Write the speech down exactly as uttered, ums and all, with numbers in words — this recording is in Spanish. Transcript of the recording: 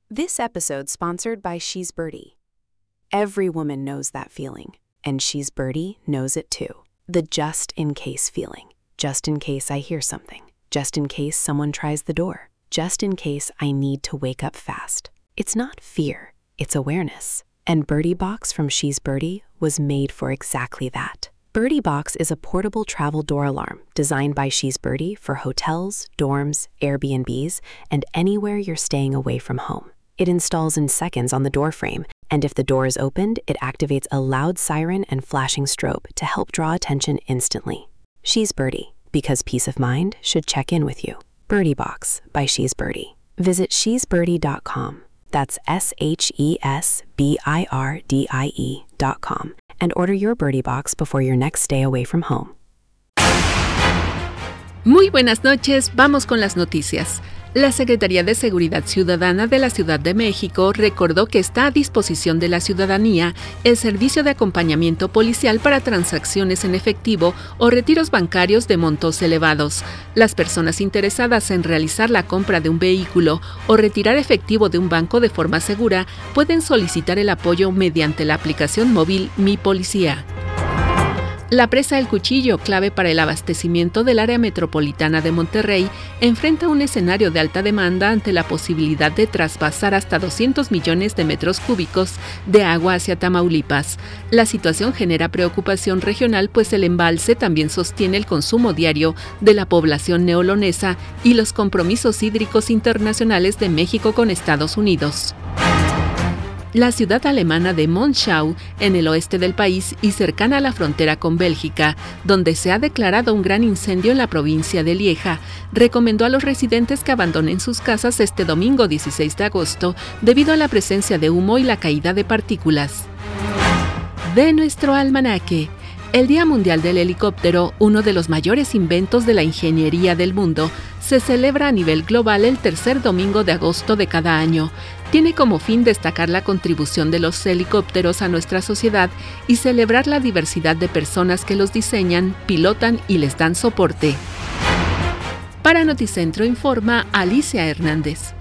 This episode sponsored by She's Birdie. Every woman knows that feeling, and She's Birdie knows it too. The just-in-case feeling. Just in case I hear something. Just in case someone tries the door. Just in case I need to wake up fast. It's not fear, it's awareness. And Birdie Box from She's Birdie was made for exactly that. Birdie Box is a portable travel door alarm designed by She's Birdie for hotels, dorms, Airbnbs, and anywhere you're staying away from home. It installs in seconds on the door frame, and if the door is opened, it activates a loud siren and flashing strobe to help draw attention instantly. She's Birdie, because peace of mind should check in with you. Birdie Box by She's Birdie. Visit she's birdie dot com. That's S H E S B I R D I E dot com. And order your Birdie Box before your next stay away from home. Muy buenas noches, vamos con las noticias. La Secretaría de Seguridad Ciudadana de la Ciudad de México recordó que está a disposición de la ciudadanía el servicio de acompañamiento policial para transacciones en efectivo o retiros bancarios de montos elevados. Las personas interesadas en realizar la compra de un vehículo o retirar efectivo de un banco de forma segura pueden solicitar el apoyo mediante la aplicación móvil Mi Policía. La presa El Cuchillo, clave para el abastecimiento del área metropolitana de Monterrey, enfrenta un escenario de alta demanda ante la posibilidad de trasvasar hasta doscientos millones de metros cúbicos de agua hacia Tamaulipas. La situación genera preocupación regional, pues el embalse también sostiene el consumo diario de la población neolonesa y los compromisos hídricos internacionales de México con Estados Unidos. La ciudad alemana de Monschau, en el oeste del país y cercana a la frontera con Bélgica, donde se ha declarado un gran incendio en la provincia de Lieja, recomendó a los residentes que abandonen sus casas este domingo dieciséis de agosto debido a la presencia de humo y la caída de partículas. De nuestro almanaque. El Día Mundial del Helicóptero, uno de los mayores inventos de la ingeniería del mundo, se celebra a nivel global el tercer domingo de agosto de cada año. Tiene como fin destacar la contribución de los helicópteros a nuestra sociedad y celebrar la diversidad de personas que los diseñan, pilotan y les dan soporte. Para Noticentro informa Alicia Hernández.